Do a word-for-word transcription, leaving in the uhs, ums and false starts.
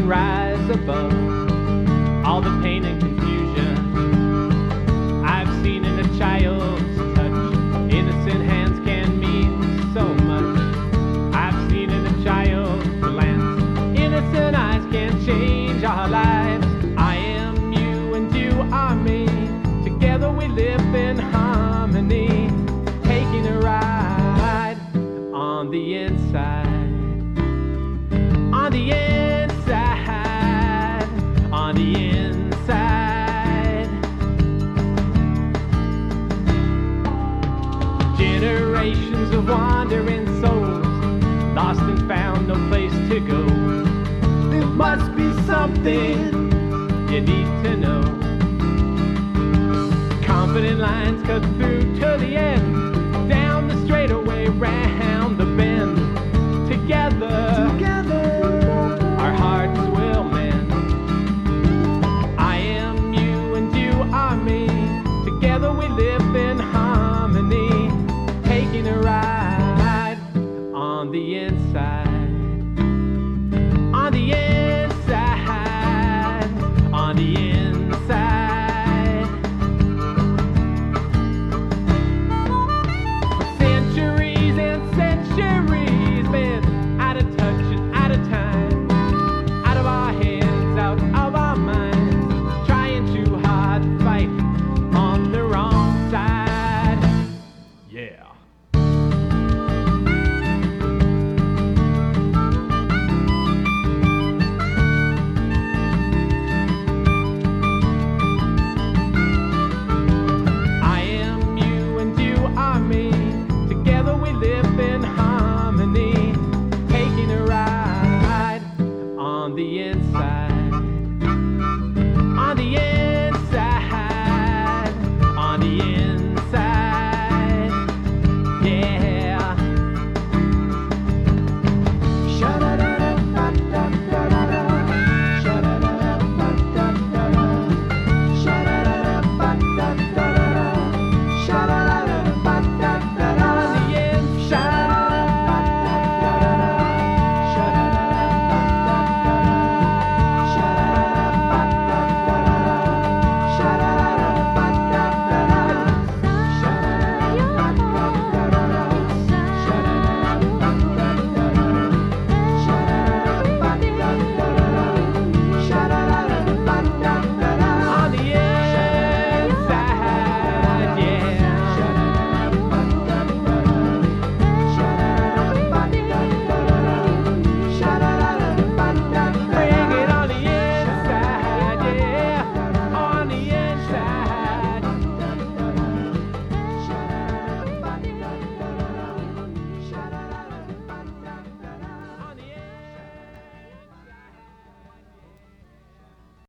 can rise above all the pain and confusion I've seen in a child's touch. Innocent hands can mean so much. I've seen in a child's glance. Innocent eyes can change our lives. I am you and you are me. Together we live in harmony, taking a ride on the inside. On the inside, on the inside. Generations of wandering souls, lost and found, no place to go. There must be something you need to know. Confident lines cut through to the end, down the straightaway round.